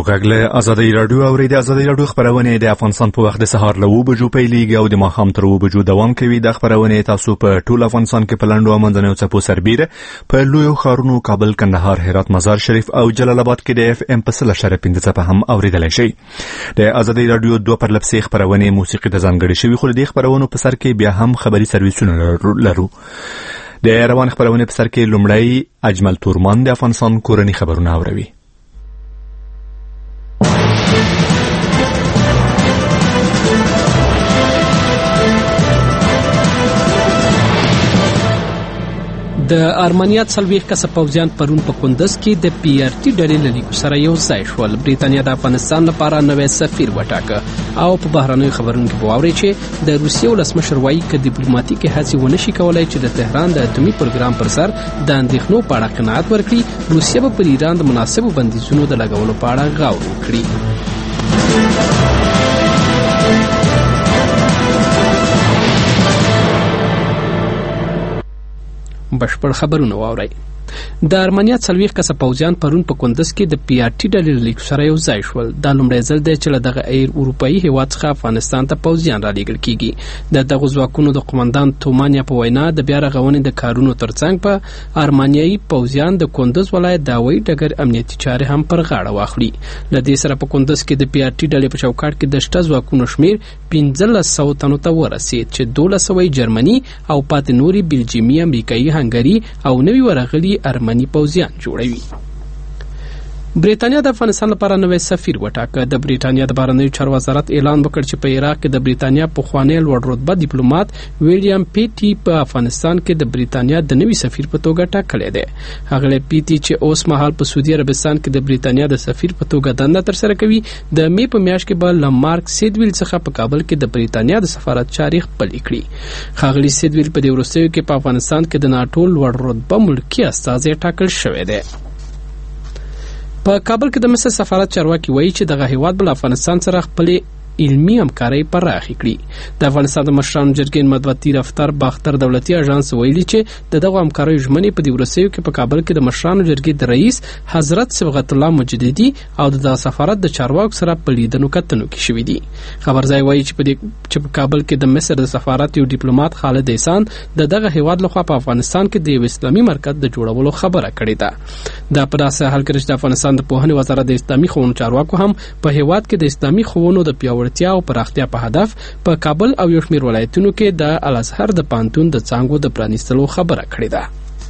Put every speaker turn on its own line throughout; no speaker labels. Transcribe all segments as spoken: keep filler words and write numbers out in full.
غږ له ازادي راډیو اوري. د ازادي راډیو خبرونه د افغانستان په وخت د سهار له اوه بجو پیلېږي او د ماښام تر اوه بجو دوام کوي. د خبرونه تاسو په ټول افغانستان کې په لنډو او منځنیو څپو سربیره په لویو ښارونو کابل، کندهار، هرات، مزار شریف او جلال آباد کې د اف ام په سل اشاریه پنځه څپه هم اوریدلای شئ. د ازادي راډیو دوه پرلپسې خبرونه موسیقي د ځانګړي شوي، خو د خبرونو په سر کې بیا هم خبري سرویسونه لرو. د روان خبرونه په سر کې لومړی اجمل تورمان د افغانستان کورنی خبرونه اوروي.
د ارمنیا څلوېښت کسه پوځیان پرون په کندز کې د پی آر ټي ډلې له لیکو سره یو ځای شول. بریتانیا د افغانستان لپاره نوی سفیر وټاکه او په بهرنیو خبرونو کې واوري چې د روسیې ولسمشر وایي چې ډیپلوماټیکي هڅې ونشي کولای چې د تهران د اټومي پروګرام پر سر د اندېښنو په اړه قناعت ورکړي. روسیه به پر ایران د مناسبو بندیزونو د لګولو په اړه غور وکړي. بشپړ خبرونه واورئ. د ارمنیا څلوېښت کسه پوځیان پرون په کندز کې د پی آر ټي ډلې له لیکو سره یو ځای شول. دا لومړی ځل دی چې له دغه ایر اروپایي هیواد څخه افغانستان ته پوځیان رالیږل کیږي. د دغو ځواکونو د قومندان تومانیا په وینا د بیا رغونې د کارونو ترڅنګ په ارمنیایي پوځیان د کندز ولایت د هوایي ډګر امنیتي چارې هم پر غاړه واخلي. له دې سره په کندز کې د پی آر ټي ډلې په چوکاټ کې د شته ځواکونو شمیر پنځلس سوه تنو ته ورسید چې دولس سوه جرمني او پاتې نورې بلجیمي، امریکایي، هنګري او نوي ورغلي ارمني پوځیان جوړوي. بریتانیا د افغانستان لپاره نوی سفیر وټاکه. د بریتانیا د بهرنیو چارو وزارت اعلان وکړ چې په عراق کې د بریتانیا پخوانی لوړ رتبه ډیپلوماټ ویلیام پیټي په افغانستان کې د بریتانیا د نوي سفیر په توګه ټاکلی دی. هغه پیټي چې اوس مهال په سعودي عربستان کې د بریتانیا د سفیر په توګه دنده ترسره کوي، د می په میاشت کې به له مارک سیدویل څخه په کابل کې د بریتانیا د سفارت چارې خپلې کړي. ښاغلي سیدویل په دې وروستیو کې په افغانستان کې د ناټو لوړ رتبه ملکي استازی ټاکل شوی دی. په کابل کې د مصر سفارت چارواکي وایي چې دغه هیواد بل افغانستان سره خپلې علمي همکارۍ پراخې کړي. د افغانستان د مشرانو جرګې مطبوعاتي دفتر باختر دولتي اژانس ویلي چې د دغو همکاریو ژمنې په دې وروستیو کې په کابل کې د مشرانو جرګې د رئیس حضرت صبغت الله مجددي او د دغه سفارت د چارواکو سره په لیدنو کتنو کې شوي دي. خبرځای وایي چې په دې چې په کابل کې د مصر د سفارت یو ډیپلوماټ خالد احسان د دغه هیواد لخوا په افغانستان کې د یو اسلامي مرکز د جوړولو خبره کړې ده. دا په داسې حال کې چې د افغانستان د پوهنې وزارت د اسلامي ښوونو چارواکو هم په هیواد کې د اسلامي ښوونو د پیاوړتیا او پراختیا په هدف په کابل او یو شمېر ولایتونو کې د الازهر د پوهنتون د څانګو د پرانیستلو خبره کړې ده.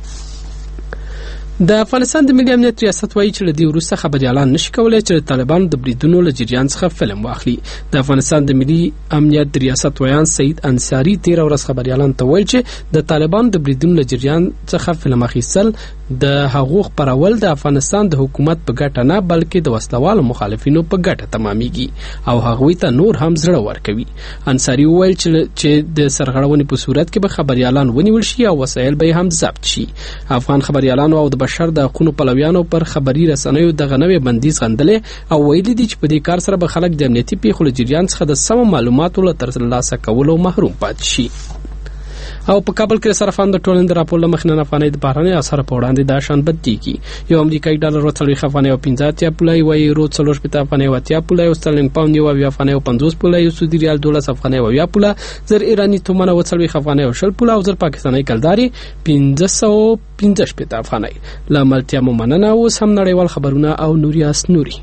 د افغانستان د ملي امنیت ریاست وایي چې له دې وروسته خبریالان نشي کولی چې د طالبانو د بریدونو له جریان څخه فلم واخلي. د افغانستان د ملي امنیت ریاست ویان سعید انصاري تېره ورځ خبریالانو ته ویل چې د طالبانو د بریدونو له جریان څخه فلم اخیستل د هغو خپرول د افغانستان د حکومت په ګټه نه بلکې د وسلوالو مخالفینو په ګټه تمامیږي او هغوی ته نور هم زړه ورکوي. انصاري وویل چې د سرغړونې په صورت کې به خبریالان ونیول شي او وسایل به هم ضبط شي. افغان خبریالانو او د بشر د حقوقو پلویانو پر خبري رسنیو دغه نوې بندیز غندلې او ویلي دي چې په دې کار سره به خلک د امنیتي پیښو له جریان څخه د سمو معلوماتو له ترلاسه کولو محروم پاتې شي. او په کابل کې صرافان د ټولنې د راپور له مخې نن افغانۍ د بهرنۍ اسعارو په وړاندې دا شان بدلېږي. یو امریکایي ډالر اوه څلوېښت افغانۍ او پنځه اتیا پوله، یو یورو څلور شپېته افغانۍ او اتیا پوله، یو سترلینګ پاونډ یو اویا افغانۍ او پنځوس پوله، یو سعودي ریال دولس افغانۍ او اویا پوله، زر ایراني تومن اوه څلوېښت افغانۍ او شل پوله او زر پاکستاني کلداري پنځه سوه پنځه شپېته افغانۍ. له ملتیا مو مننه. اوس هم نړیوال خبرونه او نوریاس نوري.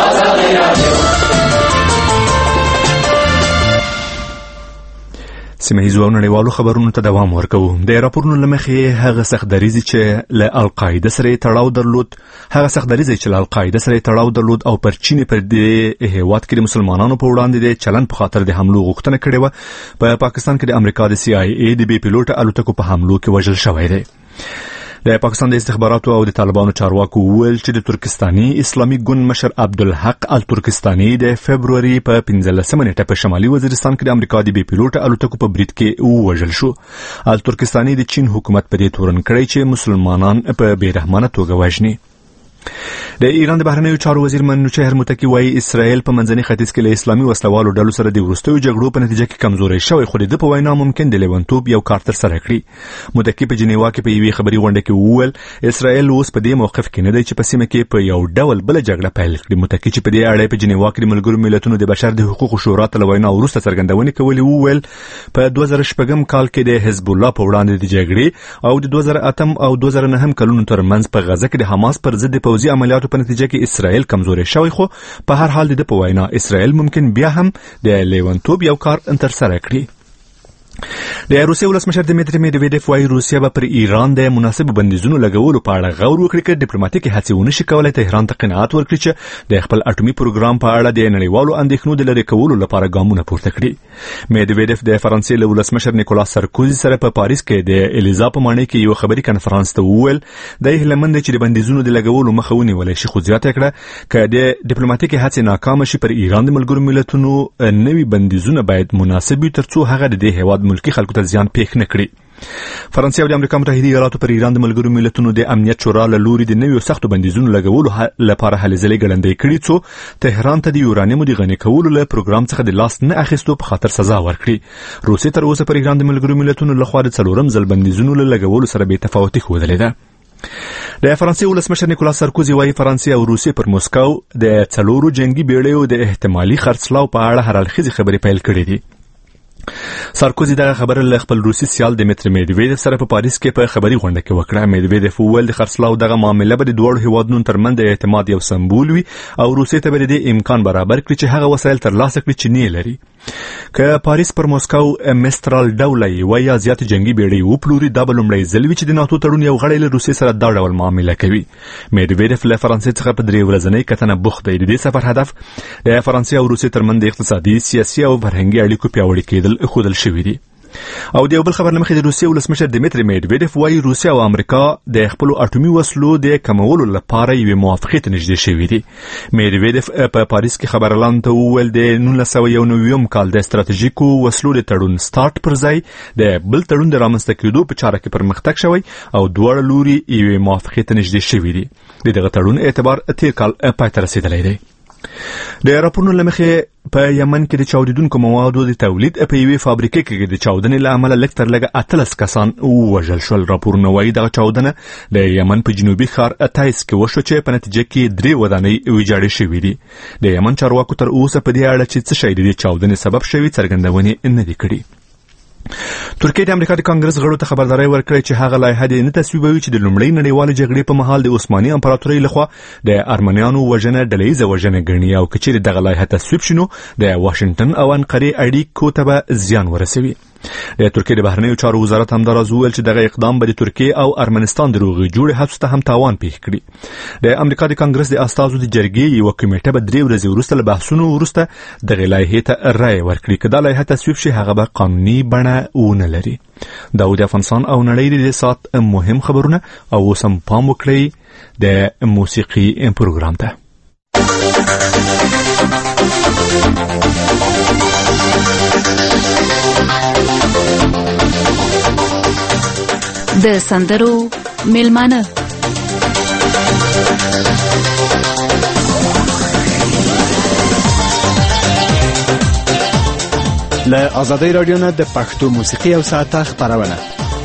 سیمهیزو او نړیوالو خبرونو ته دوام ورکوو. د راپورونو له مخې هغه سختدریزې چې له القاعده سره تړاو درلود هغه سختدریزې چې له القاعده سره تړاو درلود او پر چین پر دې هیواد کې د مسلمانانو په وړاندې د چلن په خاطر د حملو غوښتنه کړې وه. په پاکستان کې د امریکا د سی آی ای د بي پیلوټ الوتکو په حملو کې وژل شوی دی. د پاکستان د استخباراتو او د طالبانو چارواکو وویل چې د ترکستاني اسلامي ګوند مشر عبدالحق الترکستاني د فبروري په پنځلسمه نیټه په شمالي وزیرستان کې د امریکا د بي پیلوټ الوتکو په برید کې ووژل شو. الترکستاني د چین حکومت په دې تورن کړی چې مسلمانان په بې رحمانه توګه وژني. د ایران د بهرنیو چارو وزیر منوچهر متکی وایي اسرائیل په منځني ختیځ کې له اسلامي وسلوالو ډلو سره د وروستیو جګړو په نتیجه کې کمزوري شوی، خو د په وینا ممکن د لیونتوب یو کار تر سره کړي. متکی په جنیوا کې په یوې خبري غونډه کې وویل اسرائیل اوس په دې موقف کې نه دی چې په سیمه کې په یو ډول بل جګړه پیل کړي. متکی چې په دې اړه په جنیوا کې د ملګرو ملتونو د بشر د حقوقو شورا ته وینا وروسته څرګندونې کولې وویل په دوه زره شپږم کال کې د حزب الله په وړاندې د جګړې او د دوه زره اتم او دوه زره نهم کلونو ترمنځ په غزه کې د حماس پر ضد پوځي عملیاتو په نتیجه کې اسرائیل کمزوري شوی، خو په هر حال د په وینا اسرائیل ممکن بیا هم د لیونتوب یو کار تر سره کړي. د روسیې ولسمشر دمیتری میدویدف وايي روسیا به پر ایران د مناسب بندیزونو لګولو په اړه غور وکړي چې ډیپلوماټیکي هڅې ونه شي کولای تهران ته قناعت ورکړي چې د خپل اټومي پروګرام په اړه د نړیوالو اندېښنو د لرې کولو لپاره ګامونه پورته کړي. میدویدف د فرانسې له ولسمشر نیکولاس سارکوزي سره په پاریس کې د الیزا په ماڼۍ کې یو خبري کنفرانس ته وویل د هیلمند چې د بندیزونو د لګولو مخه ونیول شي، خو زیاته کړه چې د ډیپلوماټیکي هڅې ناکام شي پر ایران د ملګرو ملتونو نوي بندیزونه باید مناسب وي ترڅو هغه د دې هیواد ملکی خلکو ته ځان پیښ نه کړي. فرانسې او د امریکا متحده ایالاتو پر ایران د ملګرو ملتونو د امنیت شورا له لوري د نویو سختو بندیزونو لګولو لپاره هلې ځلې ګړندۍ کړي څو تهران ته د یورانیمو د غني کولو له پروګرام څخه د لاس نه اخیستو په خاطر سزا ورکړي. روسیې تر اوسه پر ایران د ملګرو ملتونو لخوا د څلورم ځل بندیزونو له لګولو سره بې تفاوتي ښودلې ده. د فرانسې ولسمشر نیکولاس سارکوزي وايي فرانسې او روسیې پر موسکو د څلورو جنگي بیړیو د احتمالي خرڅلاو په اړه هر اړخیزې خبرې پیل کړې دي. سارکوزي دغه خبره له خپل روسي سیال دمیتری میدویدف سره په پاریس کې په خبري غونډه کې وکړه. میدویدف وویل د خرڅلاو دغه معامله به د دوړو هیوادونو ترمنځ د اعتماد یو سمبول وي او روسیې ته به د امکان برابر کړي چې هغه وسایل ترلاسه کړي چې نه لري. که پاریس پر موسکو مسترال ډوله و یا زیات جنگي بیړۍ وپلوري دا به لومړی ځل وي چې د ناتو تړون یو غړی له روسیې سره دا ډول معامله کوي. میدویدف له فرانسې څخه په درې ورځنۍ کتنه بوخت دی. د دې سفر هدف د فرانسې او روسیې ترمنځ د اقتصادي، سیاسي او فرهنګي اړیکو پیاوړي کېدل ښودل شوي دي. او د یو بل خبر مخې د روسیې ولسمشر دمیتری میدویدف وايي روسیا او امریکا د خپل اټومي وسلو د کمولو لپاره یو موافقه ته نږدې شوي دي. میدویدف په پاریس کې خبرلاند ته وویل د نولس سوه یو نوي کال د ستراتیژیکو وسلو د تړون سٹارټ پر ځای د بل تړون د رامنځته کېدو په چاره کې پرمختګ شوی او دواړه لوري یو موافقه ته نږدې شوي دي. دغه تړون اعتبار تیر کال پای ته رسیدلی دی. د راپورونو لمخې په یمن کې د چاودیدونکو موادو د تولید په یوې فابریکې کې د چاودنې له امله لږ تر لږه اتلس کسان ووژل شول. راپورونه وایي دغه چاودنه د یمن په جنوبي ښار تایز کې وشوه چې په نتیجه کې درې ودانۍ ویجاړې شوې دي. د یمن چارواکو تر اوسه په دې اړه چې څه شی د دې چاودنې سبب شوي څرګندونې نه دي کړي. ترکیه د امریکا د کانګرس غړو ته خبرداري ورکړې چې هغه لایحه دې نه تصویبوي چې د لومړۍ نړیوالې جګړې په مهال د عثماني امپراتورۍ لخوا د ارمنیانو وژنه ډلهییزه وژنه ګڼي او که چیرې دغه لایحه تصویب شي نو د واشنګټن او انقرې اړیکو ته به زیان ورسوي. د ترکیه د بهرنیو چارو وزارت همداراز وویل چې دغه اقدام به د ترکیه او ارمنستان د روغې جوړې هڅو ته هم تاوان پیښ کړي. د امریکا د کانګرس د استازو د جرګې یوه کمیټه به درې ورځې وروسته له بحثونو وروسته دغې لایحې ته رایه ورکړي. که دا لایحه تصویب شي هغه به قانوني بڼه ونه لري. دا د افغانستان او نړۍ د سات مهم خبرونه او اوس هم پام وکړئ د موسیقي پروګرام ته.
د سندرو میلمانه
له آزادۍ رادیو نه د پښتو موسیقي او ساعته خبرونه.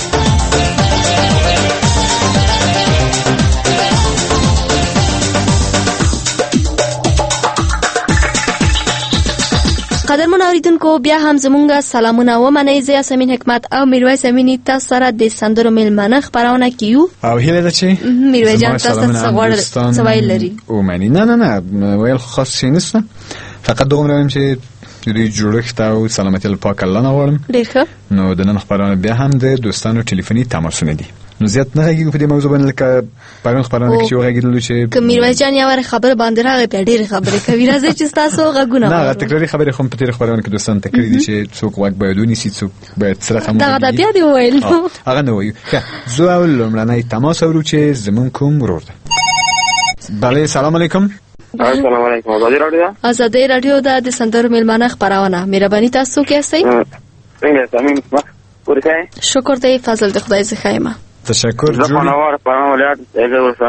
قدرمن اوریدونکو بیا هم زمونږه سلامونه ومنئ. زه یاسمین حکمت او میرویس امینی تاسو سره د سندرو میلمانه خبرونه کیو
او هیله ده چې
میرویس جان تاسو ته څه وایل لري.
او معنی نه نه نه ویل خاص شي نشته، فقط دومره وایم چې دوی جوړښت او سلامتی لپاره الله نه غواړم.
ډېر ښه.
نو د نن خبرونه بیا هم د دوستانو ټلیفوني تماسونه دي. نو زیات نه غږیږو په دې موضوع باندې لکه پرون خبرونه کې چې وغږیدلو چې
که میرویس جان یو خبر باندې راغی په ډېر خبرې کوي. راځي چې تاسو غږونه
نه تکراري خبرې خو په تیر خبرونه کې دوستان تکرار دي چې څوک وګ باید ونیسي څوک باید سره هم
دا دا بیا دی ویل
هغه نه وایو. زه اول لمړنۍ تماس ورو چې زمون کوم ورور ده. بله سلام علیکم.
السلام علیکم. آزادی رادیو
آزادی رادیو دا د سندرو میلمانه خبرونه. مهرباني تاسو کې اسئ
څنګه تاسو مخ ورته
شکر دی فضل د خدای څخه یم.
تشکر.
زه په نوار په ولایت دغه ورسره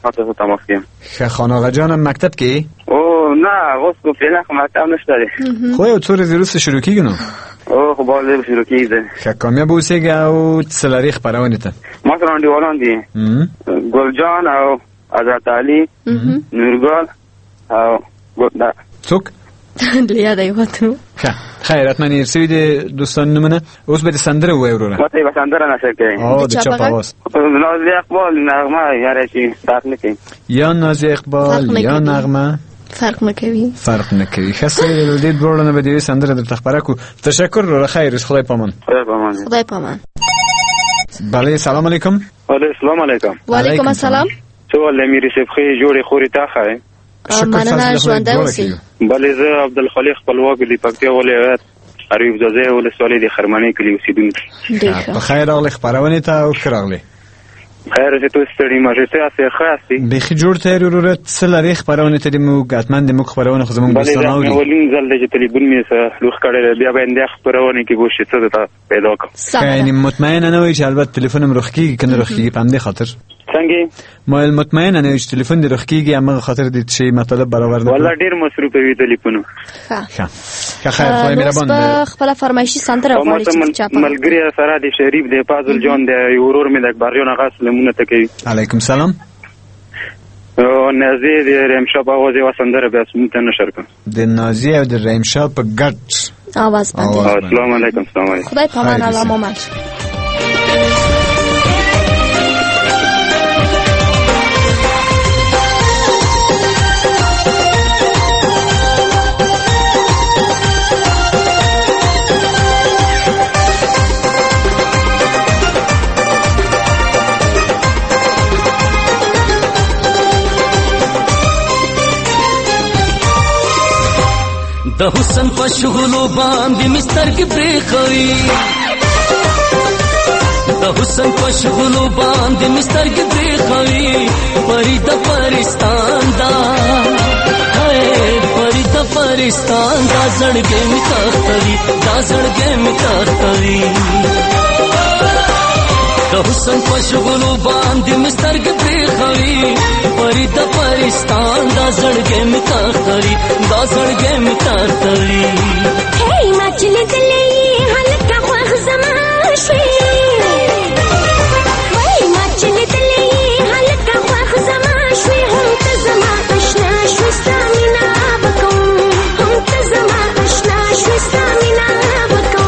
تاسو تماس کیم.
ښه خان آقا جانم مکتب کې
او نه اوس کو فعلا مکتب نشته دی.
خو یو څو ورځې وروسته شروع کېږي نو.
او خو باید شروع کېږي.
ښه کامیاب اوسېږي او څه لري خپرونې ته؟
ما سره انډیوالان دي ګل جان او حضرت علي نورګل او ګوډا.
څوک؟
لیا دی وته.
ښه خیر حتما سوي دي دوستان نمونه. اوس به د سندره ووایې وروره.
ما ته به سندره نشر کوي.
او د چا په اواز؟
نازي اقبال نغمه یاره چې فرق نه کوي.
یا نازي اقبال یا نغمه
فرق نه کوي.
فرق نه کوي. ښه سوي دې دوړو نه به دې سندره درته خبره کو. تشکر وروره. خیر خدای پامان.
خدای پامان.
خدای پامان.
بله سلام علیکم.
وعلیکم السلام علیکم.
وعلیکم السلام.
څو لمیری صفخي جوړې خوري تا خای.
مننه ژوند اوسئ.
بلې زه عبدالخالق خپلواک د پکتیا ولایت حریف زاده ولسوالۍ د خرمنۍ کلي اوسیدونکی.
په خیر راغلی خپرونې ته او ښه راغلی.
خیر چې تاسو ستړي ماشه ته ښه یاستئ. بیخي
جوړ تیار وروره. څه لرې خپرونې ته دې موږ حتما د موږ خپرونه خو زموږ دوستان اوري.
بلې اولین ځل دی چې تلیفون مې څه لوښ کړی بیا به اندیا خپرونې کې به شي څه درته پیدا کړم.
یعنې مطمئنه نه وایي چې البته تلیفون هم روښ کېږي که نه روښ کېږي په همدې خاطر
څنګه
ما مطمئنه نه چې تلیفون دې روښ کېږي همغه خاطر دې چې مطلب برابر نه
والله ډېر مصروفه وي تلیفونونه.
ښه
ښه خیر خدای مهربان
دی. خپله فرمایشي سندره غواړي چې چاپه
ملګري سره د شریف د فاضل جان د ورور مې د اکبریان هغه سلمونه ته کوي.
علیکم سلام.
او نازي د رحیم شاه په اواز یوه سندره بیا موږ ته نشر کړه.
د نازي او د رحیم شاه په ګډ
اواز باندې.
السلام علیکم. السلام علیکم.
خدای پامان. الله مومن.
د حسن په شغلو باندې مستر کې پریخوي. د حسن په شغلو باندې مستر کې پریخوي. پری د پرستان دا هاي پری د پرستان دا زړګې می تختوي. دا زړګې می تختوي. د حسن په شغلو باندې مستر کې پریخوي. پری د پرستان دا زړګې می تختوي. دا زړګې می تختوي.
هی ما چلې دلې هلکه خوښ زما شوي. وای ما چلې دلې هلکه خوښ زما شوي. هم ته زما اشنا شوي ستا مینا وکړم. هم ته زما اشنا شوي ستا مینا وکړم.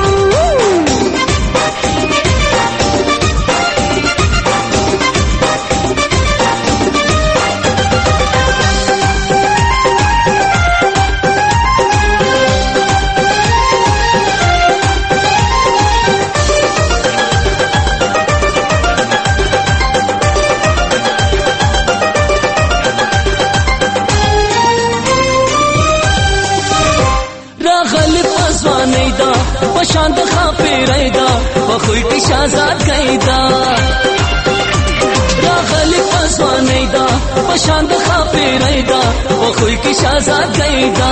پشان د خاپیرای دا بخوی کی شازاد کیدا. راغلی پسوانی دا پشان د خاپیرای دا بخوی کی شازاد کیدا.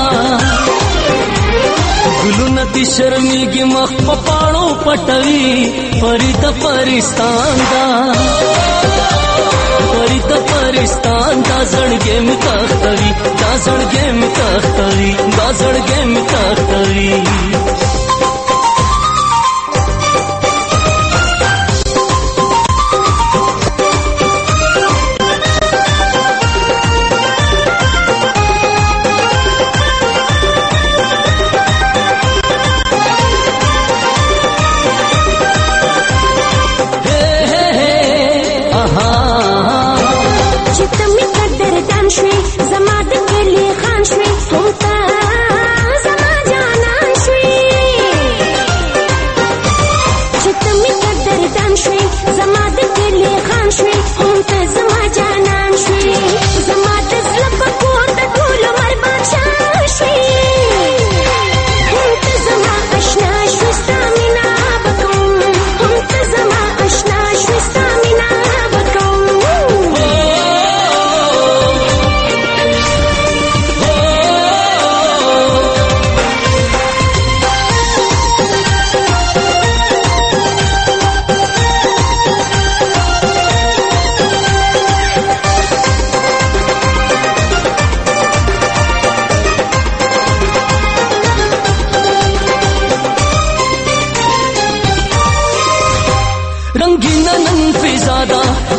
ګلونه دې شرمېږي مخ په پاڼو پټوي. پری د پرستان دا پری د پرستان دا زړګې می تختوي. دا زړګې می تختوي. دا زړګې می تختوي.
زما د کلی خان شوي. هم ته زما جانان شوي.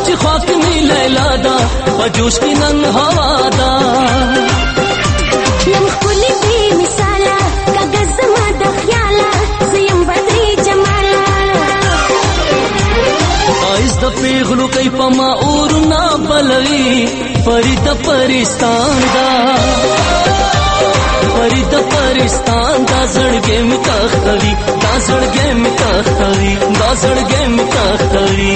چې خواک می لیلا دا پجوش کی نن هوا دا
لم خلی بی مثالا کاغذ ما د خیالا زیم بدری جمالا
آیز د پیغلو کای پما اور نا بلوي فرید پرستان دا فرید پرستان دا زړګې می تختوي دا زړګې می تختوي دا زړګې می تختوي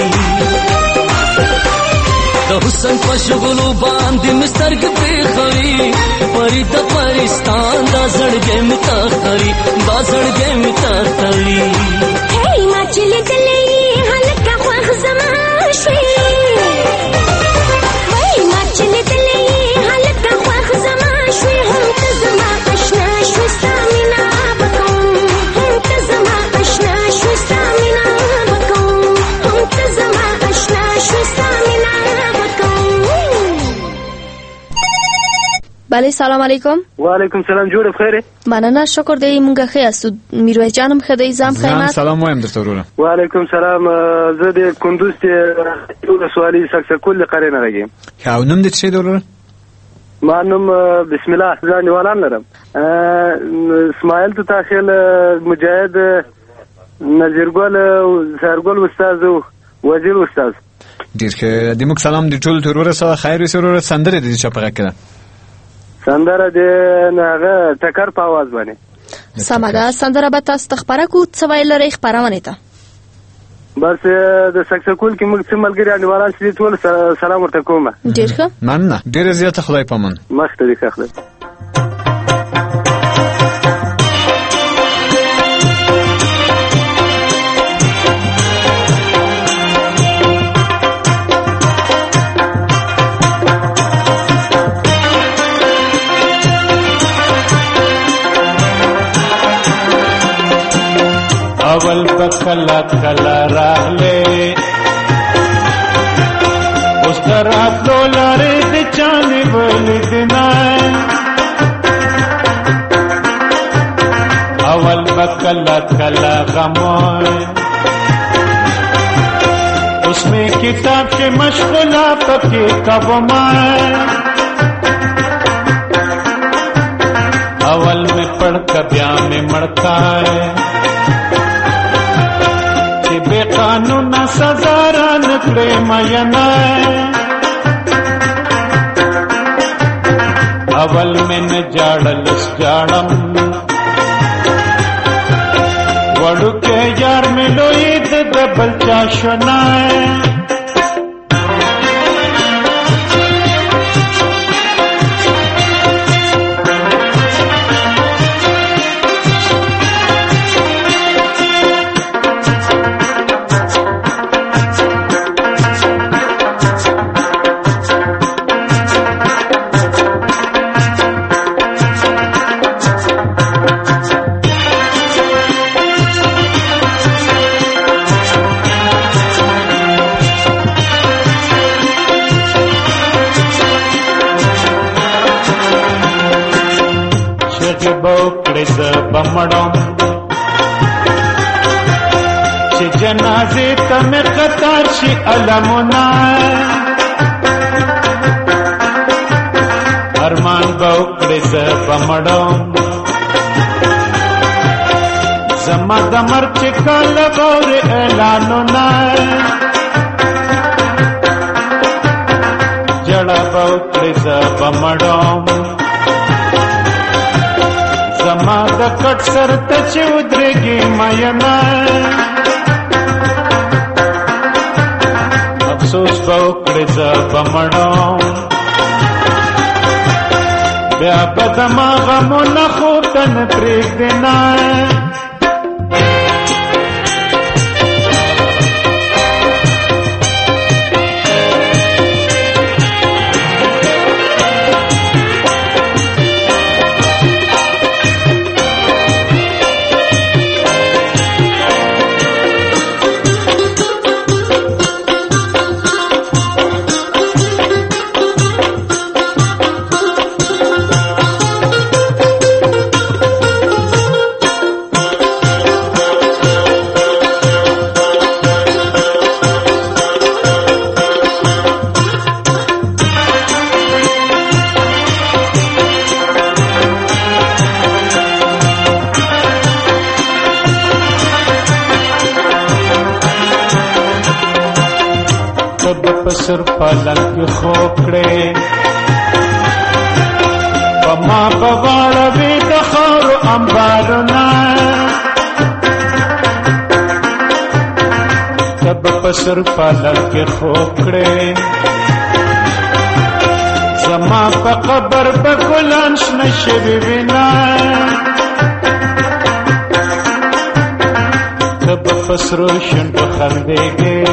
د حسن پښغلو باندې مسترګ پرخوي فرید پرستان دا زړګې می تختوي دا زړګې می تختوي
هی ما چلی دلې هلکه خوښ زما شوي وای ما چلی دلې هلکه خوښ زما شوي هم ته زما آشنا شوي ستا مینا بکوم هم ته زما آشنا شوي ستا مینا بکوم هم ته زما آشنا شوي ستا مینا بکوم.
بله سلام علیکم.
و علیکم سلام. جوړ بخیر.
مننه شکر دی مونږ ښه یاستو. میرویس جانم ښه دی زام خیمت.
سلام وایم درته وروره.
و علیکم سلام. زه د کندوز ته ولسوالۍ سکسکول قرې نه راځم.
او نوم دې څه دی وروره؟
ما نوم بسم الله ځان نیولان لرم. اسماعیل تو تاخیل مجاهد نظیرګل سرګل استاد وزیر استاد.
ډیر ښه. د موږ سلام دی ټول وروره سره خیر وي وروره. سندره دې چې په کړه
سندره د هغه ټکر په आवाज باندې.
سمه ده. سندره به تاسو ته خبره کو څه ویل لري خبرونه ته.
بس د سکسکول کې موږ څه ملګری انواران چې ټول سلام ورته کوم.
ډیر ښه.
مننه. ډیر زیاته خدای پامان.
مخ ته دې ښه.
اول بکلا کلا راغله اوس طرف دولارې د چانه ولدنا اول بکلا کلا غموي اوس می کتاب کې مشغولا پکې کبما اول می پڑھ کبیا می مړکا بے قانون سزا را نکڑے مینا اول میں نہ جاڑل جاڑم وڑو کے یار میں لوئی دبل چاشنا بمڑوں چه جنازه تم قطار شي علمنا ارمان بوکړه ز بمڑوں زما د مرچ کاله بور اعلاننا جڑا بوکړه ز بمڑوں زما د کټ سر ته چې ودرېږي مینا افسوس به وکړې زه به مړم بیا به زما غمونه خو ته نه پرېږدې نه پسر پالنګ خوکړې پما بغړوي د خور انبارنا تب پسر پالنګ خوکړې زما په قبر په ګلان شنه شوي وینا تب پسرو شنډو خندېږي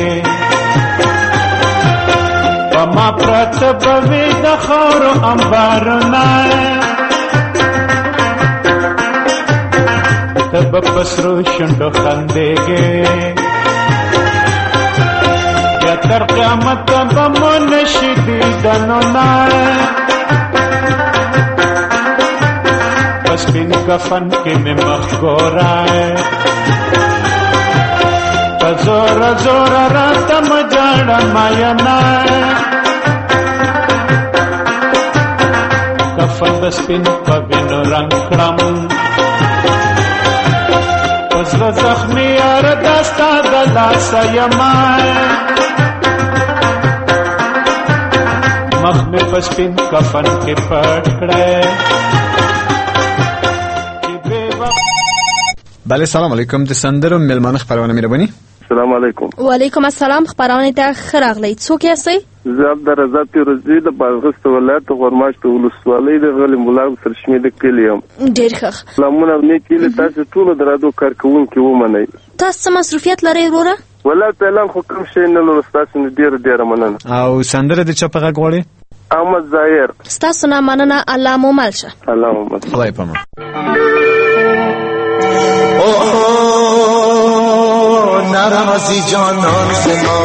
پما پرته به وي د خاورو انبارونه تب پسرو شنډو خندېږي یا تر قیامت به مو نشي دیدنونه په سپین کفن کې مې مخ ګورای په زوره زوره راته مه جاړه ماینا کفن د سپین په وینو رنګ کړم په زړه زخمي یاره دا ستا د لاسه یمه مخ مې په سپین کفن کې پټ کړی
بله سلام علیکم د سندرو میلمانه خبرونه مهرباني
السلام علیکم
وعلیکم السلام خبرونه ته ښه راغلی څوک یاستئ
زه عبدالرزاق پیروزی د بادغیس ولایت غورماش د ولسوالۍ د غلې ملال سرشمې د کلي یم
ډېر ښه
سلامونه نیک هیلې تاسې ټولو د راډیو کارکوونکي ومنئ
تاسو څه مصروفیت لرئ وروره
والله فعلا خو کوم شی نه لرو ستاسو نه ډېره ډېره مننه
او سندره د چا په غږ غواړئ
احمد ظاهر
ستاسو نه مننه الله مو مل شه
الله مو مل
خدای په امان
اوه ناراضی جانان زما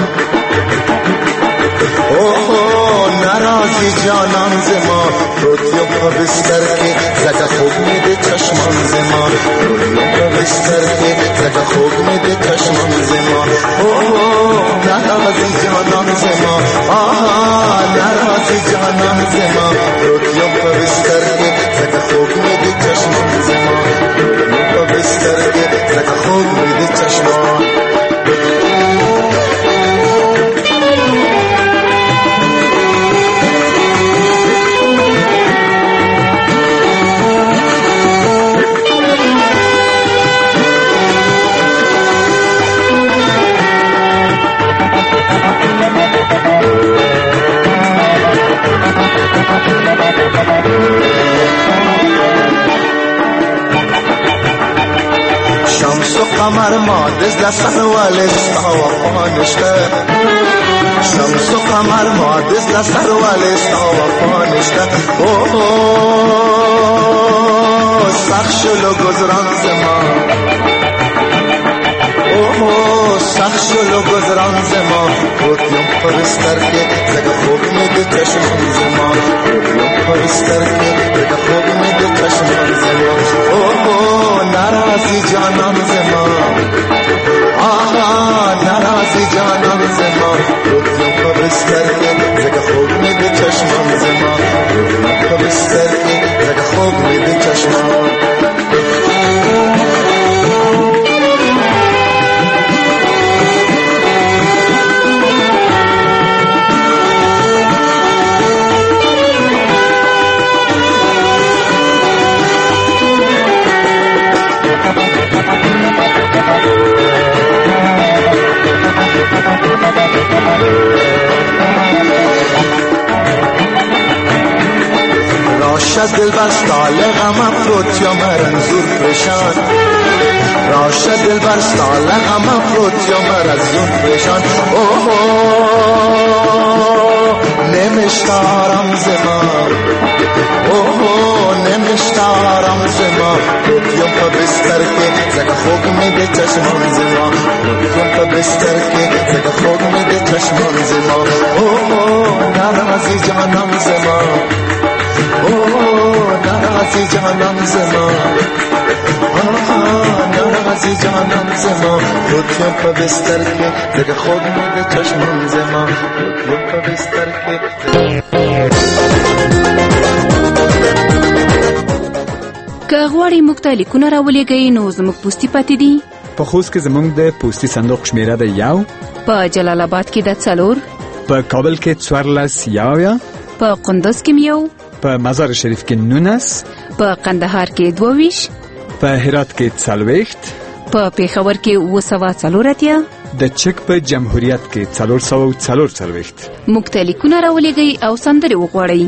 اوه ناراضی جانان زما روتیو په بستر کې زکه خوب مې د چشمان زما روتیو په بستر کې زکه خوب مې د چشمان زما اوه ناراضی جانان زما آها ناراضی جانان زما روتیو په بستر کې زکه خوب مې د چشمان زما روتیو په بستر کې زکه خوب مې د چشمان شمس و قمر مادز لسر والستا وفا نشته شمس و قمر مادز لسر والستا وفا نشته اوه سخ شلو گذران زمان اوه سخ شلو گذران زمان روتیم پرستر که زگه خوب میده چشمان زمان روتیم پرستر که زگه خوب میده چشمان زمان اوه ناراضی جانان زمان آها ناراضی جانان زمان روتیم پرستر که زگه خوب میده چشمان زمان روتیم پرستر که زگه خوب میده چشمان راشد دل بستال غم افروت یا مرنزور پرشان راشد دل بستال غم افروت یا مرنزور پرشان اوه نمشتارم زمان اوه نمشتارم زمان روتیم پا بستر که زگه خوب میده چشمان زمان روتیم پا بستر که زگه خوب میده چشمان زمان اوه ناراضی جانم زمان اوه ناراضی جانم زمان آها ناراضی جانم زمان روتیم پا بستر که زگه خوب میده چشمان زمان روتیم پا بستر که
که غواړئ موږ ته لیکونه راولېږئ نو زموږ پوستي پاتې دي
په خوست کې زموږ د پوستي صندوق شمیره ده یو
په جلال آباد کې د څلور
په کابل کې څوارلس یاویا،
په قندوز کې یو،
په مزار شریف کې نونس،
په قندهار کې دوه ویشت،
په هرات کې څلوېښت،
په پېښور کې اووه سوه څلور اتیا،
د چک په جمهوریت کې څلور سوه څلور څلوېښت.
موږ ته لیکونه راولېږئ او سندرې وغواړئ.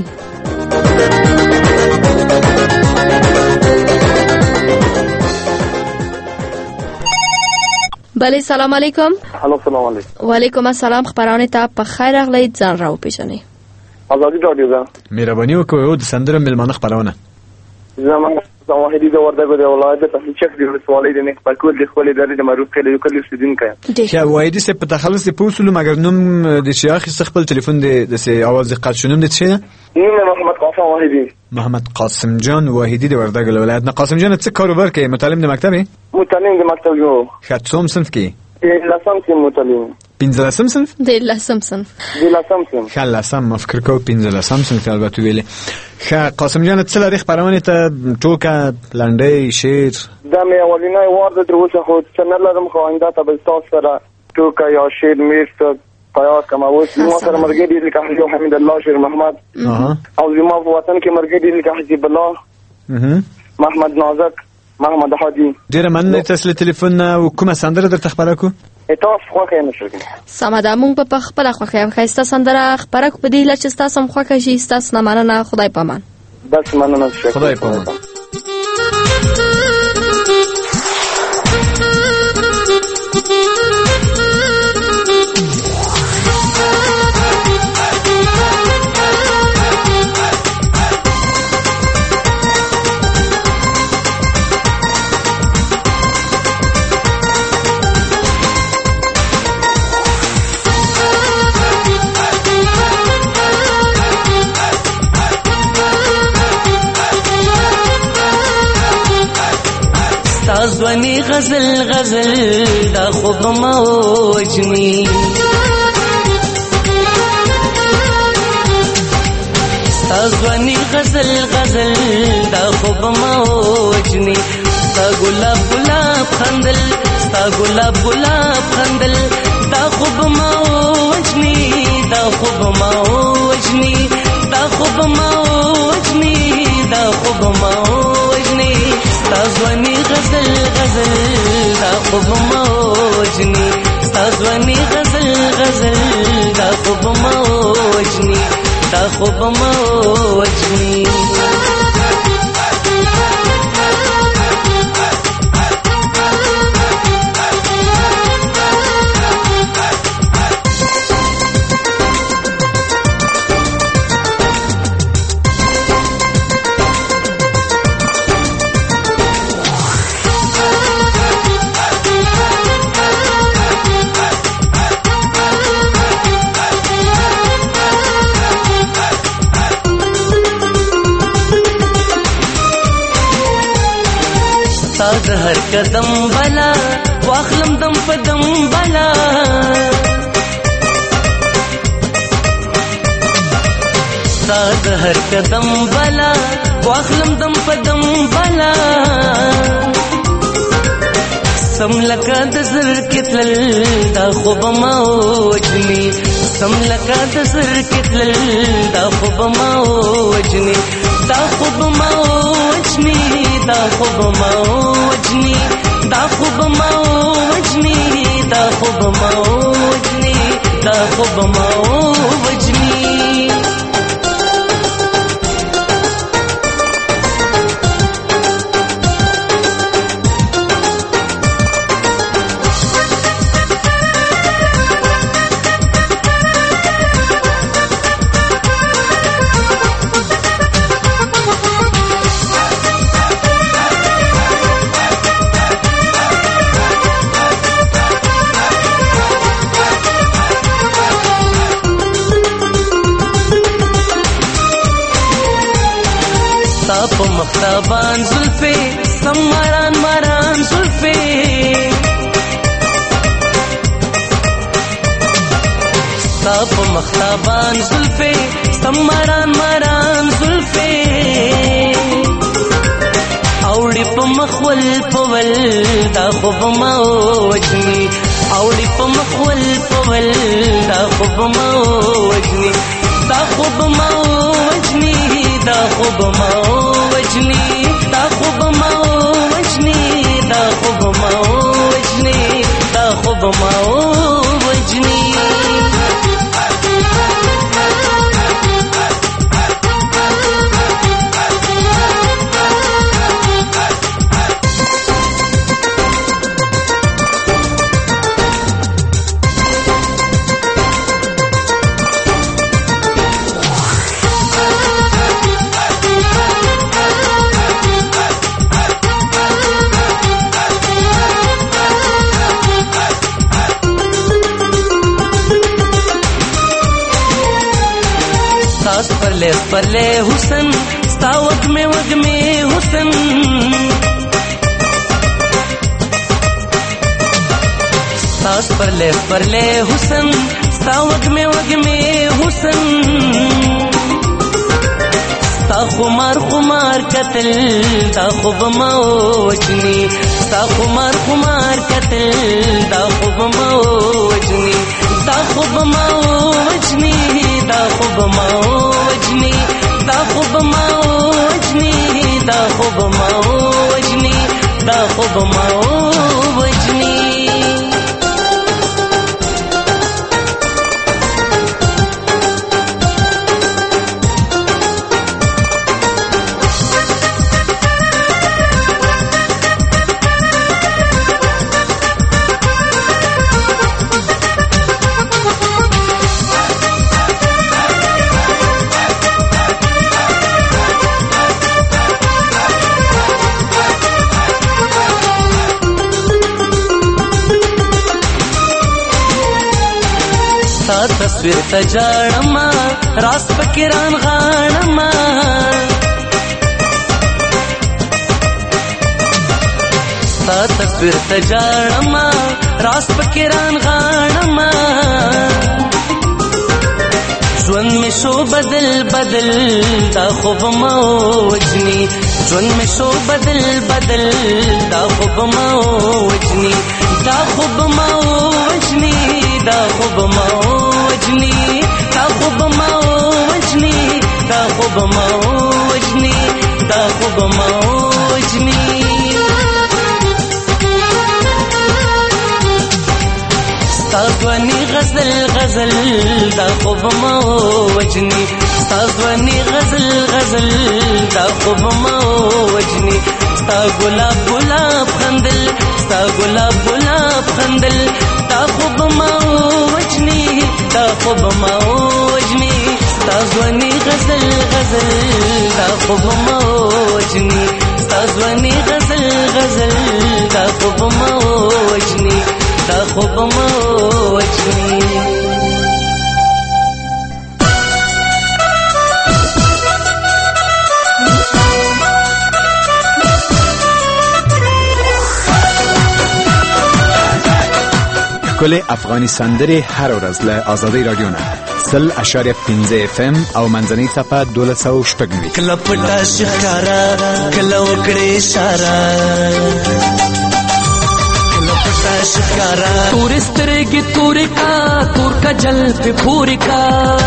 بله، سلام علیکم.
هلو، سلام علیکم.
وعلیکم السلام. خبرونه ته په خیر راغلی. ځان راوپېژنئ.
ازادي راډیو ده.
مهرباني وکړئ او د سندرو مېلمانه خپرونه.
زما واحدی د وردګو د ولایت د تحقیق د ولسوالۍ د نه پکول د خپل ادارې د معروف کلی یو کلی اوسیدونکی.
چې واحدی سه په تخلص په اصول مګر نوم د شیخ خپل ټلیفون د سه आवाज قد شونم د څه؟
نوم محمد قاسم واحدی.
محمد قاسم جان واحدی د وردګو د ولایت. نه قاسم جان څه کاروبار کوي؟ متعلم د مکتبه؟
متعلم د مکتب یو.
خاطوم صنف کې؟
لسم کې متعلم.
پنځلسم صنف؟
د لسم صنف.
د لسم صنف.
خلاصم مفکر کو پنځلسم صنف البته ویلې. خا قاسم جان څه لري خبرونه ته ټوکه لنډي شعر؟
دا مې اولینای وار د دروسه خو څنګه لرم خو آینده ته به تاسو سره ټوکه یا شعر مې تیار کوم. اوس نو سره مرګ دي لکه یو حمید الله شیر محمد او زما په وطن کې مرګ دي لکه حجیب الله محمد نازک محمد هادي. ډیره مننه تاسو له ټلیفون او کومه سندره درته خبره کو؟ تاسو خوښه نه شئ.
سمه ده، موږ په خپله خوښه یو ښایسته سندره خپره کو په دې هیله چې ستاسو هم خوښه شي. ستاسو نه مننه. خدای پامان.
بس مننه.
خدای پامان.
ځواني غزل غزل دا خوب موجني ځواني غزل غزل دا خوب موجني ستا ګلاب ګلاب خندل ستا ګلاب ګلاب خندل دا خوب موجني دا خوب موجني دا خوب موجني دا خوب موجني ځواني غزل غزل دا خوب موجني ځواني غزل غزل دا خوب موجني دا خوب موجني. د هر قدم بلا واخلم دم په دم بلا ستا د هر قدم بلا واخلم دم په دم بلا سم لکه د زر کتل دا خوب موجني سم لکه د زر کتل دا خوب موجني دا خوب موجني دا خوب موجني دا خوب موجني دا خوب موجني دا خوب موجني. په مختابان زلفي سماران ماران زلفي ستا په مختابان زلفي سماران ماران زلفي اوړي په مخول پول دا خوب موجني اوړي په مخول کول دا خوب ما وجني دا خوب ما وجني دا خوب ما وجني دا خوب ما وجني دا خوب ما وجني دا خوب ما وجني परले परले हुसन स्ता वग में वग में हुसन सास परले परले हुसन स्ता वग में वग में हुसन स्ता खुमार खुमार कतल दा खुब मौजनी स्ता खुमार खुमार कतल दा खुब मौजनी दा खुब मौजनी दा खुब मौजनी दा खुब मौजनी दा खुब मौजनी दा खुब मौजनी تصویر تجارما راس پکران غانما ستا تصویر تجارما راس پکران غانما ژوند می شو بدل بدل دا خوب موجنی ژوند می شو بدل بدل دا خوب موجنی دا خوب موجنی دا خوب موجنی دا خوب موجنی دا خوب موجنی دا خوب موجنی ستازوانی غزل غزل دا خوب موجنی ستازوانی غزل غزل دا خوب موجنی ستا گلاب گلاب خندل ستا گلاب گلاب خندل دا خوب موجنی دا خوب موجنی ستازوانی غزل غزل دا خوب موجنی ستازوانی غزل غزل دا خوب موجنی دا خوب موجنی
کل افغانی سندری هر ورځ له آزادی رادیو نه سل اشاریه پنځه اف ام او منځنۍ څپه دولس سوه شپږ نوي
کله پټه ښکارا کله وکړې اشاره کله پټه ښکارا تور سترګې تورې کا تور کجل په پورې کا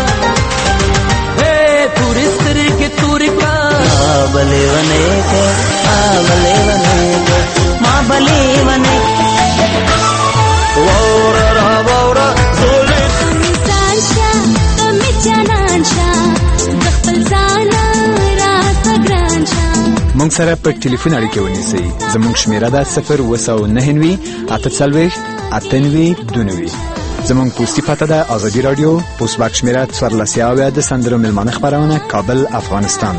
اے تور سترګې تورې کا بلې ونه کا بلې ونه ما بلې ونه وورا را وورا زولې انسان شاه تمې جانان شاه د خپل ځان راته ګران شاه
مونږ سره په ټلیفون اړیکه ونیسئ زموږ شمیره ده صفر اوه سوه نهه نوي اته څلوېښت اته نوي دوه نوي زموږ پوسټي پته ده آزادي رادیو پوسټ باکس شمیره څوارلس اویا د سندرو میلمانه خپرونه کابل افغانستان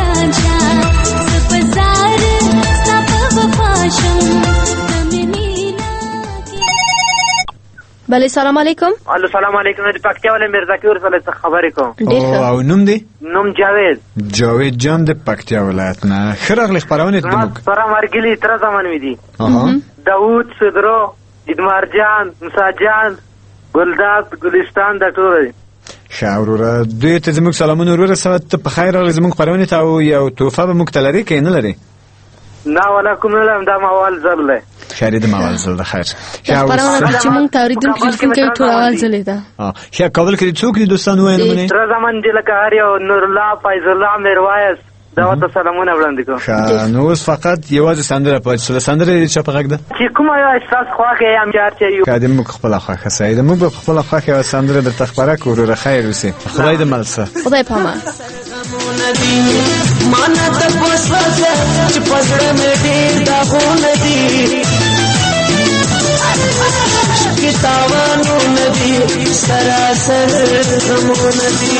بله سلام علیکم.
الو سلام علیکم. د پکتیا ولې مرزاکور سره څه خبرې کوم؟
او نوم دی؟
نوم جاوید.
جاوید جان د پکتیا ولایت نه. ښه راغلی خپرونې ته موږ.
سره مرګلي تر زمان مې دي. داوود صدرو ادمار جان موسی جان ګلداد ګلستان د ټول.
ښه وروره دوی ته زموږ سلامونه وروره سوه ته په خیر راغلی زموږ خپرونې ته او یو تحفه به موږ ته لرې که یې نه لرې؟
نه ولا کوم نه لرم دا ما اول ځل دی.
خیری د ماول زل د خیر
خبرونه چې مونږ تاوریدونکو ټلیفون کوي ټول اول زلې ده
ښه کابل کې څوک دي دوستان وایي نو
تر زمان دی لکه هر یو نور الله فیض الله میروایس دا وته سلامونه وړاندې کوم
ښه نو اوس فقط یوازې سندره پاتې شوه سندره چې په غږ ده
چې کومه یو احساس خواږه یم چې یو
کله موږ خپل خواږه سید موږ په خپل خواږه یو سندره د تخبره کورو خیر وسی خدای دې ملسه
خدای پامان
مانا ته پوسه چې پزړه مې ډېر دا خو ندی کتابانو ندی سراسر غمو ندی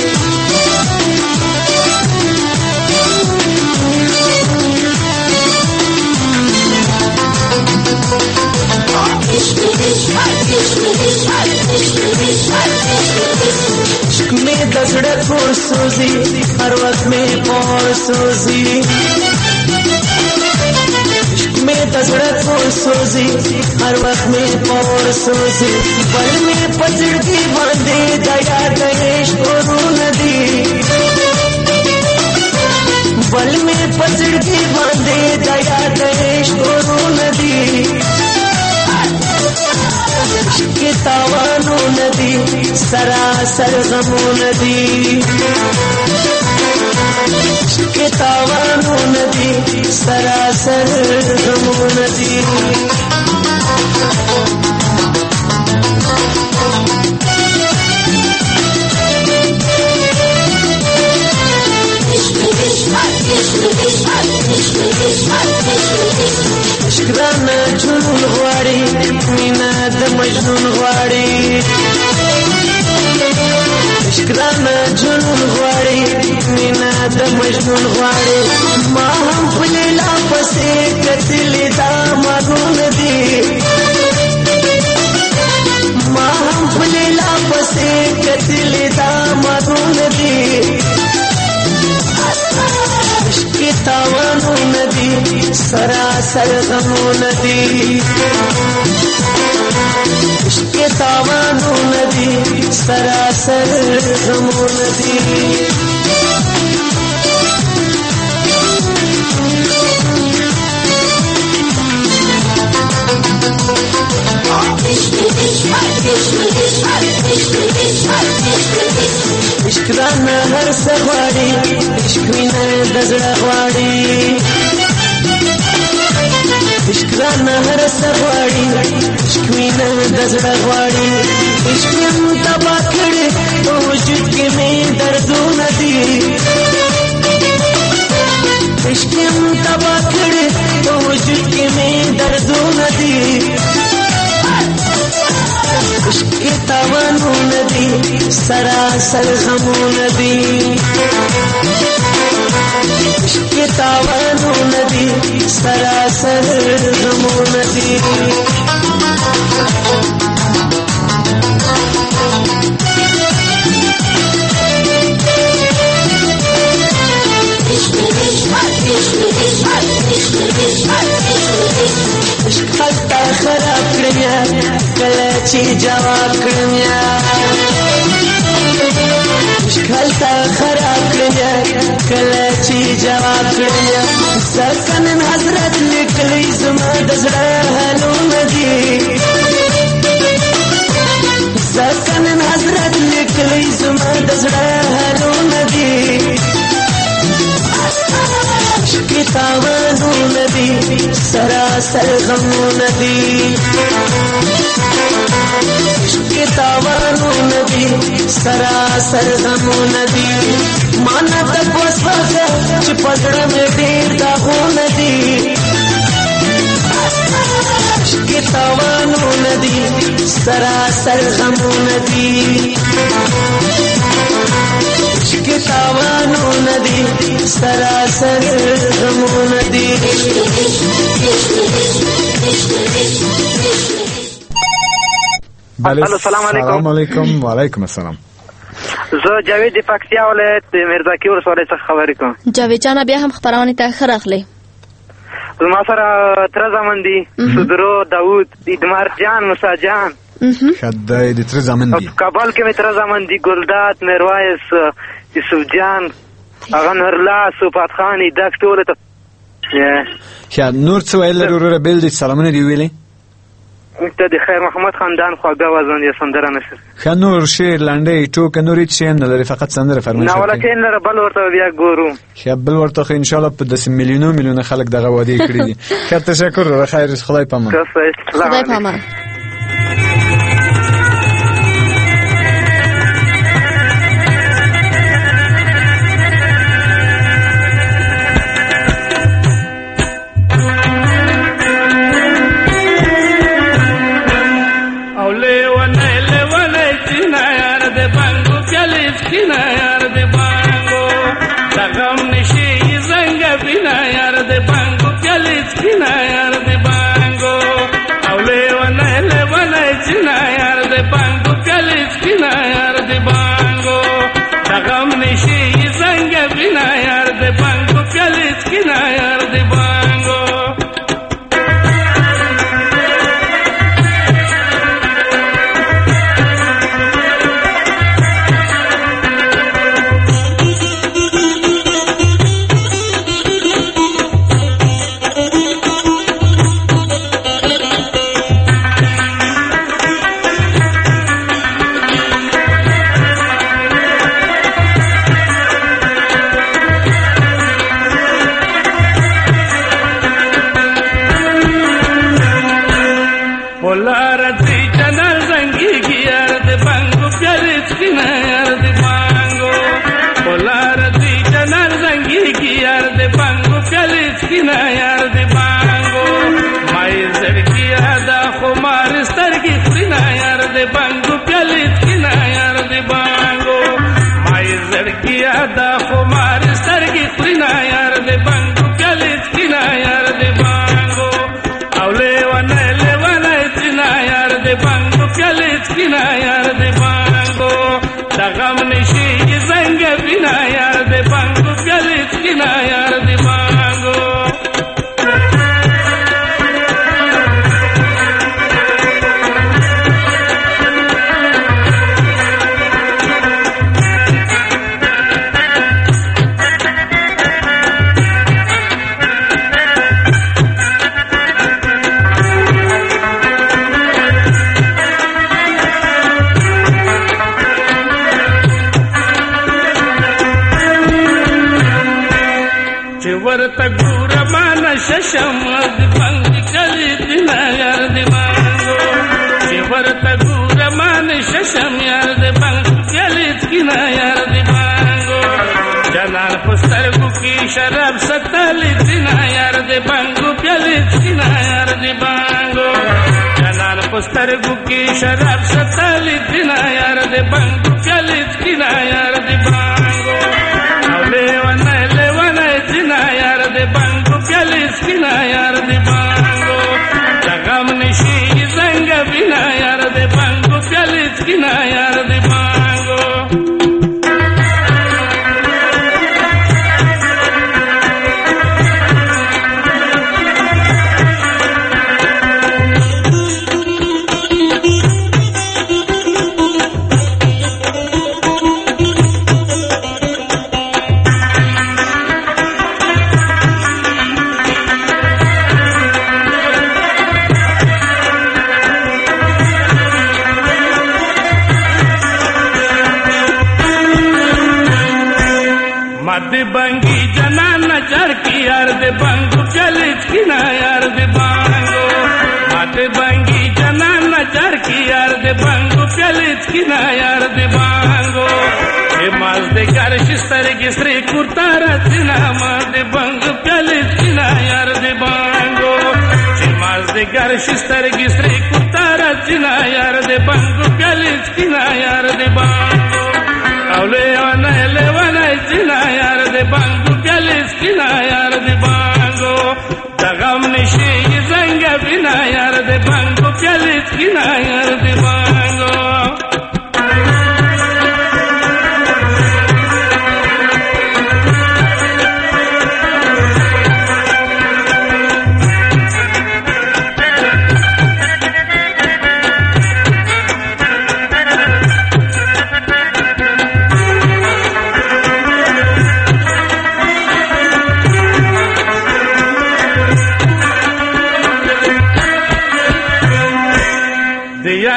عشق میں دزڑ کور سوزی ہر وقت میں پور سوزی عشق میں دزڑ کور سوزی ہر وقت میں پور سوزی پل میں پچڑی باندھے دیا گیش کو ندی بل میں پچڑی باندھے دیا گیش کو ندی के तावानो नदी सरासर गमो नदी के तावानो नदी सरासर गमो नदी شکرانا جنون غواړي مینا د مجنون غواړي شکرانا جنون غواړي مینا د مجنون غواړي ما هم فلیلا پسې کتلې دا مانون دي ما هم فلیلا پسې کتلې دا مانون دي के तावानो नदी सरासर गमो नदी के तावानो नदी सरासर गमो नदी इश्क राना हर सवारी इश्क विना दजड़ा वाड़ी इश्क राना हर सवारी इश्क विना दजड़ा वाड़ी इश्क में दबा खड़े तो वजूद के में दर्दो नदी इश्क में दबा खड़े तो वजूद के में दर्दो नदी के तावानो नदी सरासर गमो नदी के तावानो नदी सरासर गमो नदी इश्क खलता खराब करिया कलची जवाब करिया इश्क खलता खराब करिया कलची जवाब करिया सकन हजरत निकली जुमा दजड़ा हलो नदी सकन हजरत निकली जुमा दजड़ा हलो नदी के तावानो नदी सरासर गमो नदी के तावानो नदी सरासर गमो नदी माना तक वसा च पगड़ में ढेर दागो नदी के तावानो नदी सरासर गमो नदी के तावानो नदी सरासर गमो नदी
الو سلام علیکم سلام علیکم وعلیکم السلام
زه جاوید پکتیا ولایت میرزاکی ولسوالۍ څخه خبرې کوم
جاوید جان بیا هم خبرونه ته ښه راغلی
زما سره تره زامن دي سدرو داود ادمار جان موسی جان
خدای دې تر زمن دي
کابل کې مې تر زمن دي ګلدات میرویس یوسف جان هغه نورلا صفات خان دک ټول ته
ښه نور څه ویل لري وروره بېل دې سلامونه دې ویلې
ته د خیر محمد خاندان خواږه وزن یې سندره نشر
ښه نور شعر لنډۍ ټوکه نور هېڅ شی هم نه لري فقط سندره فرمایش
نه ولکه یې لره بل ورته بیا ګورو
ښه بل ورته خو انشاءالله په داسې میلیونو میلیونه خلک دغه وعدې کړي دي ښه تشکر وروره خیر خدای په امان
خدای په امان
शराब सताली दिना यार दे बांगो प्याली दिना यार दे बांगो जनान पुस्तर गुकी शराब सताली दिना यार दे बांगो प्याली दिना यार दे बांगो ले वना ले वना दिना यार दे बांगो प्याली दिना यार दे बांगो जगम निशी संग बिना यार दे बांगो प्याली दिना यार दे बांगो बंगी जनान चढ़ की यार दे बंगू चलित की ना यार दे बांगो माते बंगी जनान चढ़ की यार दे बंगू चलित की ना यार दे बांगो ये माल दे कर शिस्तर की श्री कुर्ता रचना माल दे बंगू चलित की ना यार दे बांगो ये माल दे कर शिस्तर की श्री कुर्ता रचना यार दे बंगू चलित की ना यार दे बांगो अवले वन ले वन जिना यार दे बांगो प्यालिस किना यार दे बांगो दगम निशी जंग बिना यार दे बांगो प्यालिस किना यार दे बांगो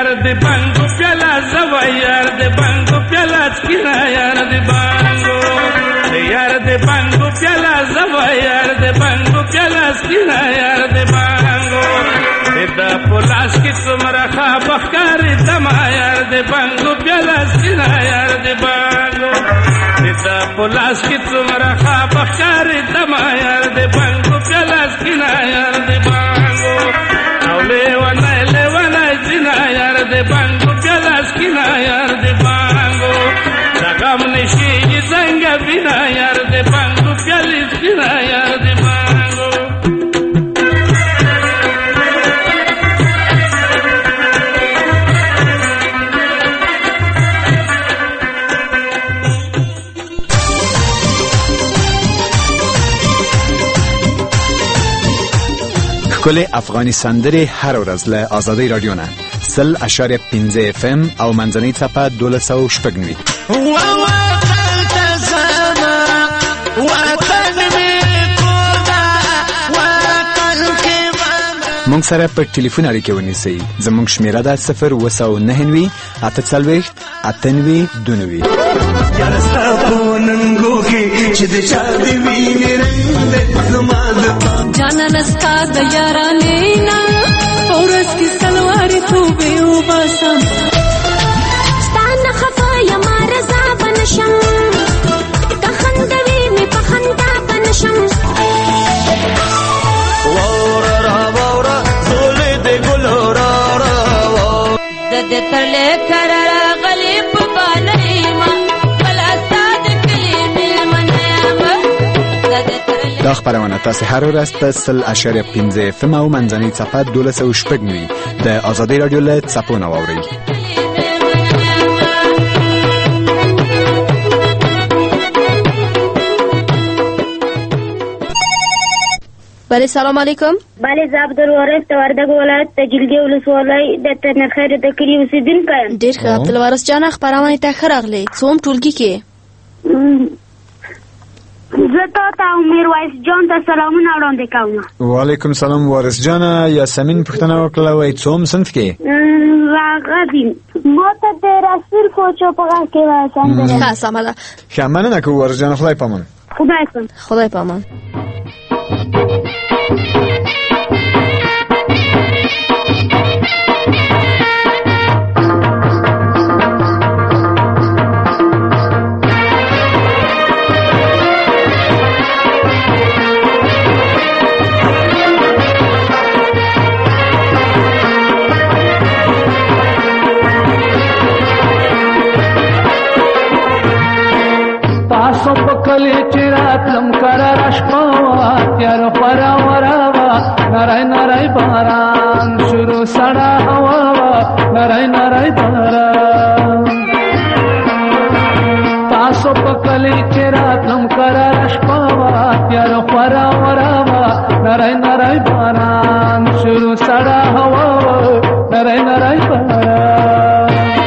یار د بنګو پیاله زوا یار د بنګو پیاله سکینا یار د بنګو یار د بنګو پیاله زوا یار د بنګو پیاله سکینا یار د بنګو د پلاس کی څومره خبر دما یار د بنګو پیاله سکینا یار د بنګو د پلاس کی څومره خبر دما یار د بنګو پیاله سکینا یار د بنګو او لیوانه لیوانه زینا یار د بنګو پیاله سکینا یار د بنګو دغم نشي څنګه بنا یار د بنګو پیاله سکینا یار د بنګو
کل افغانی سندری هر ورځ له آزادی رادیو نه سل اشاریه پنځه اف ام او منځنۍ څپه دولس سوه شپږ نوي مونږ سره په ټلیفون اړیکه ونیسئ. زموږ شمیره ده صفر اوه سوه نهه نوي اته څلوېښت اته نوي دوه نوي.
جانا نستا د یارانې نه اورس کی سلوارې توبې وباسم ستا نه خفه یم رضا به نشم که خندوې مې په خندا به نشم واوره را واوره زولې د ګلو را را د دې ترلې کر راغلې په بالۍ ما بلا ستا د کلي مېلمنه یم
دا خبرونه تاسو هر ورځ په سل اشاریه پنځه اف ام او منځنۍ څپه دولس سوه شپږ نوي د آزادۍ راډیو له څپو نه واورئ.
بله سلام علیکم.
بله زه عبدالوارث د وردګو ولایت د جلګې ولسوالۍ د تنرخیر د کلي اوسېدونکی یم.
ډېر ښه عبدالوارث جانه خپرونې ته ښه راغلې. څوم ټولګي کې؟
زه تا ته او میرویس جان ته سلامونه وړاندې کوم.
وعلیکم سلام وارث جانه. یاسمین پوښتنه وکړه وایي څوم صنف کې؟
هغه دي ما ته د رسول کوچو په غږ کې وایي سندره.
ښه سمه ده.
ښه مننه کوو وارث جانه. خدای پامان.
خدای پامان.
خدای پامان.
کلی چراتلم کرار شپوا تیار خورا وراوا نرای نرای باران شروع سڑا هوا نرای نرای باران تاسو پکلی چراتلم کرار شپوا تیار خورا وراوا نرای نرای باران شروع سڑا هوا نرای نرای باران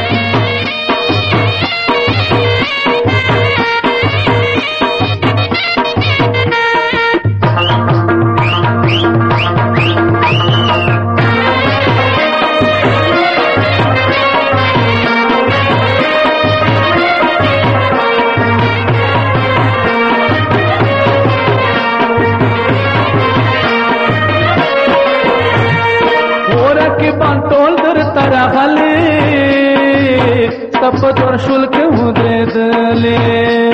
تر شول کې ودرېدلې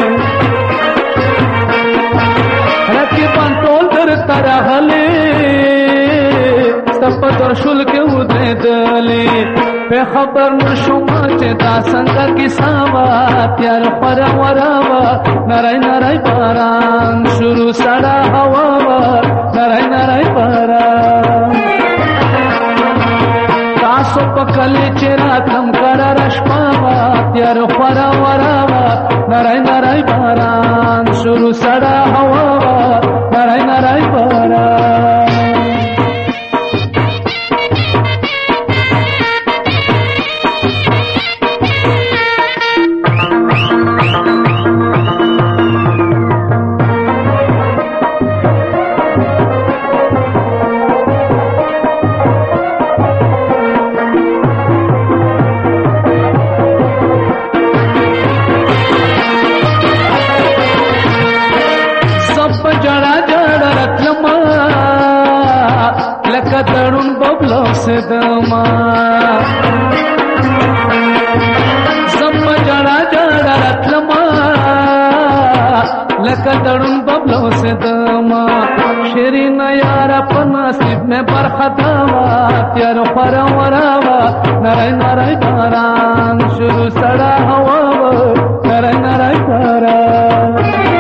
رکه پانټول در ترهلې تپ تر شول کې ودرېدلې په خبر نشوم چې دا څنګه کیسه وا تیار پر وراوا نرای نرای باران شروع سړه هوا نرای نرای باران تاسو په کلی چې راتم قرار شپه تیار خورا وراوا نرای نرای باران شروع سړه هوا نرای نرای باران ببلو سدما زم جڑا جڑا رتلما لکه دړون ببلو سدما شیرین یار په نصیب میں برخدا وا تیار پر وراوا نرای نرای باران شروع سړا هوا نرای نرای باران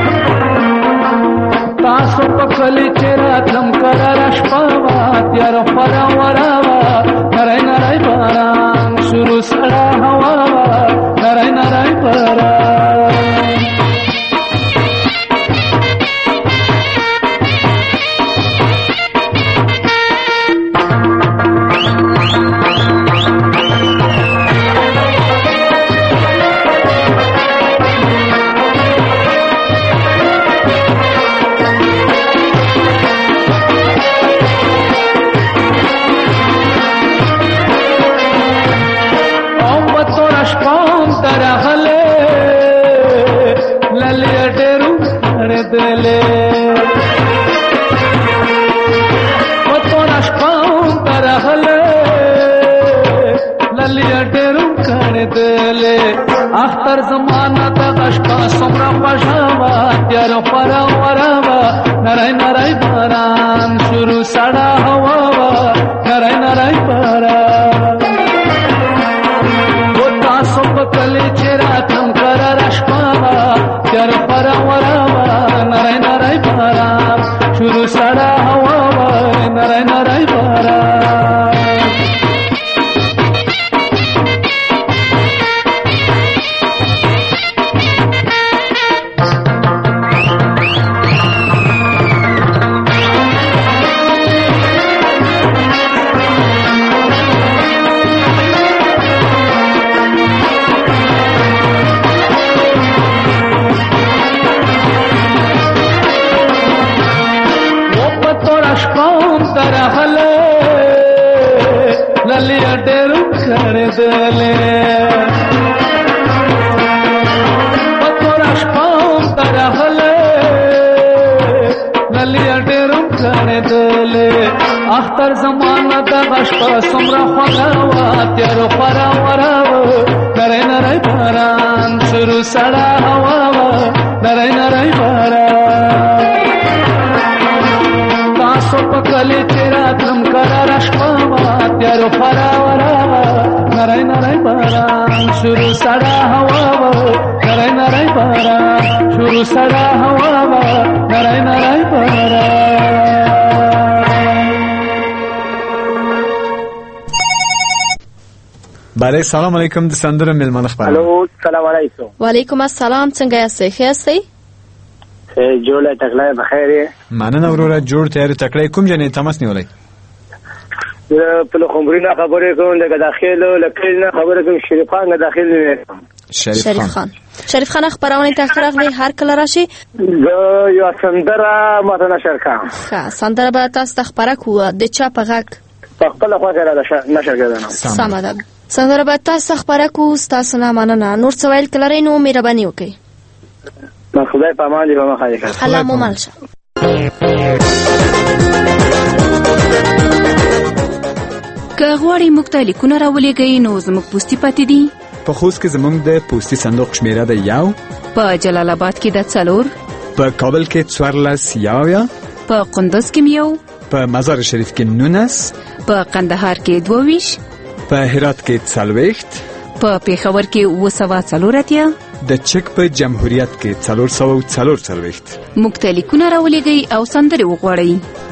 تاسو په کلی چراتم کرا شپوا تیار پر وراوا نرای نرای باران شروع سړا هوا نرای نرای باران دلے و تو نشپاؤں ترہلے للیا ڈیروں کر دلے اختر زمانہ تا غشپا سمرا پشاوا تیارو پرا وراوا نرائی نرائی باران شروع سڑا ہوا نرائی نرائی باران و تاسو پکلی چراتم کرا رشپاوا تیارو پرا وراوا نرائی نرائی باران شروع سڑا ہوا نرائی نرائی باران للیا ڈیروں کر دلے پتورا شپاؤں ترہلے للیا ڈیروں کر دلے اختر زمانہ دا غشپا سمرا خواوا تیارو پرا وراو نرائی نرائی باران شروع سڑا ہوا نرائی نرائی باران تاسو پکلی چراتم کرا رشپاوا تیارو پرا وراوا نرائی نرائی باران شروع سڑا ہوا نرائی نرائی باران شروع سڑا ہوا نرائی نرائی باران
بله سلام علیکم د سندره ملمنه خبر
الو سلام علیکم
وعلیکم السلام څنګه یاستئ ښه یاستئ
جوړه تکلای بخیر
مننه وروره جوړ تیار تکلای کوم جنې تماس نیولای
په لخمبرینا خبرې کوم د داخلو لکلنا خبرې کوم شریف خان داخل نه
شریف خان شریف خان خبرونه ته راغلي هر کله راشي
یو سندره ماته نشر کا
ښه سندره به تاسو ته خبره کوه د چا په غږ
په خپل خوا کې نشر کړم
سم ده سندره به تاسو خبره کوه تاسو نه مننه نور څه ویل کلري نو مهرباني وکړئ
ما خدای په امان دې په مخه دې کړ
الله مو مالشه که غواړئ موږ ته لیکونه راولېږئ نو زموږ پوستي پاتې دي
په خوست کې زموږ د پوستي صندوق شمیره ده یو
په جلال آباد کې د څلور
په کابل کې څوارلس یاویا
په قندوز کې یو
په مزار شریف کې نونس
په قندهار کې دوه ویشت
په هرات کې څلوېښت
په پېښور کې اووه سوه څلور اتیا
د چک په جمهوریت کې څلور سوه څلور څلوېښت
موږ ته لیکونه راولېږئ او سندرې وغواړئ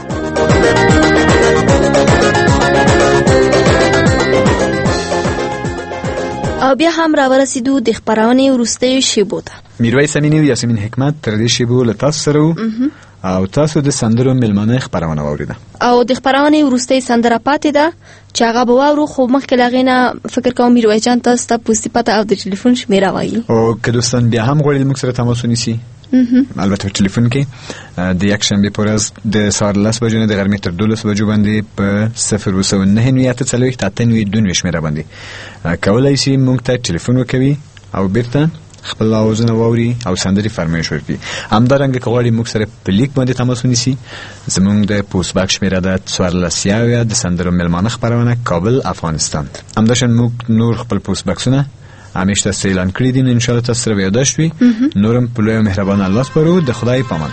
او بیا هم راورسېدو د خپرونې وروستیو شیبو ته
میرویس امینی او یاسمین حکمت تر دې شیبو له تاسو سره او تاسو د سندرو ملمنه خبرونه واوریده
او د خبرونې وروستۍ سندره پاتې ده چې هغه به واورو خو مخکې له هغې نه فکر کوم میرویس جان تاسو ته پوستي پته او د ټلیفون شمېره وایي
او که دوستان بیا هم غواړي موږ سره تماس ونیسي البته په ټلیفون کې د یکشنبې په ورځ د سهار لس بجو نه د غرمې تر دولس بجو باندې په صفر اووه سوه نهه نوي اته څلوېښت اته نوي دوه نوي شمېره باندې کولی شي موږ ته ټلیفون وکوي او بیرته خپل آوازونه واوري او سندري فرمایش ورکړي. همدارنګه که غواړئ موږ سره په لیک باندې تماس ونیسي، زموږ د پوسټ باکس شمیره ده څوارلس یو د سندرو میلمانه خپرونه کابل افغانستان. همداشان موږ نور خپل پوسټ باکسونه همیشه تاسو اعلان کړی دي، ان شاء الله تاسو سره یاداش وي. نورم په لوی مهربان الله سپارو. د خدای پامان.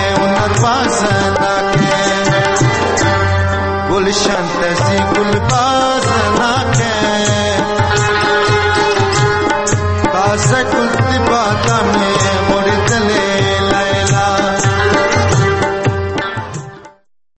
गुलशन तसी गुलबा